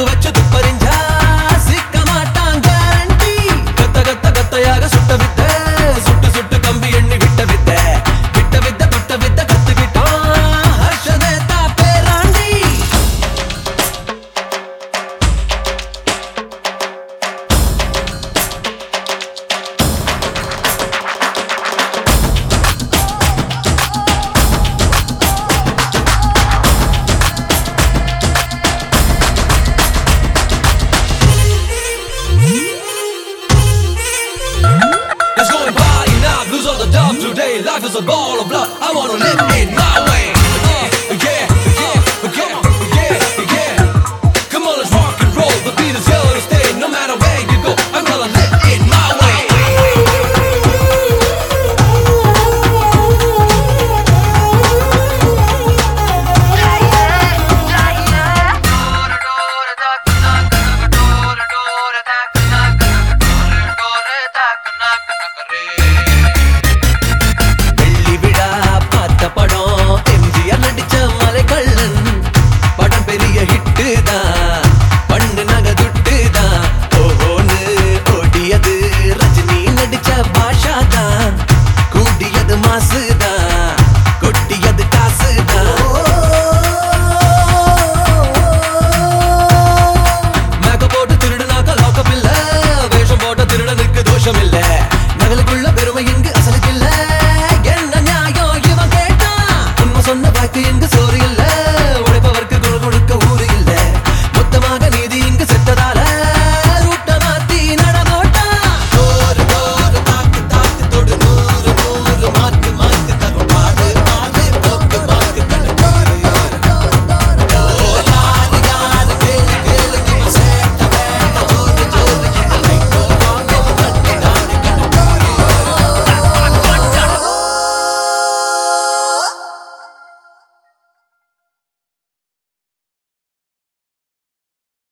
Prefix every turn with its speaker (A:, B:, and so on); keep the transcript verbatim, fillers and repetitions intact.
A: வச்சு துப்பறிஞ்சா சிக்க மாட்டான் கேரண்டி. கத்த கத்த கத்தையாக சுட்ட வித்த சுட்டு சுட்டு கம்பி எண்ணி விட்ட வித்த விட்ட வித்த தொட்ட வித்த கத்துக்கிட்டான் ஹர்ஷதேதா பேராண்டி. It's going party now, lose all the dumb today. Life is a ball of love, I wanna live it my way. Uh, yeah, yeah, yeah, yeah, yeah. Come on, let's rock and roll. The beat is here to stay. No matter where you go, I'm gonna live it my way. வெள்ளி விழா பார்த்த படம் எம்ஜிஆர் நடிச்ச மலைக்கள்ளன் படம் பெரிய hit தான் பண்ணு நகை துட்டு தான் ஓஹோன்னு ஓடியது ரஜினி நடிச்ச பாஷா தான் கூடியது மாசு தான் கொட்டியது காசு தான் மேக்க போட்டு திருடுனாக்க லாக்கப் இல்ல வேஷம் போட்ட திருடனுக்கு தோஷம் இல்ல நகலுக்குள்ள பெருமை இங்கு அசலுக்கு இல்ல என்ன நியாயம் இவன் கேட்டான் உண்மை சொன்ன பாக்கு இங்கு சோறு இல்ல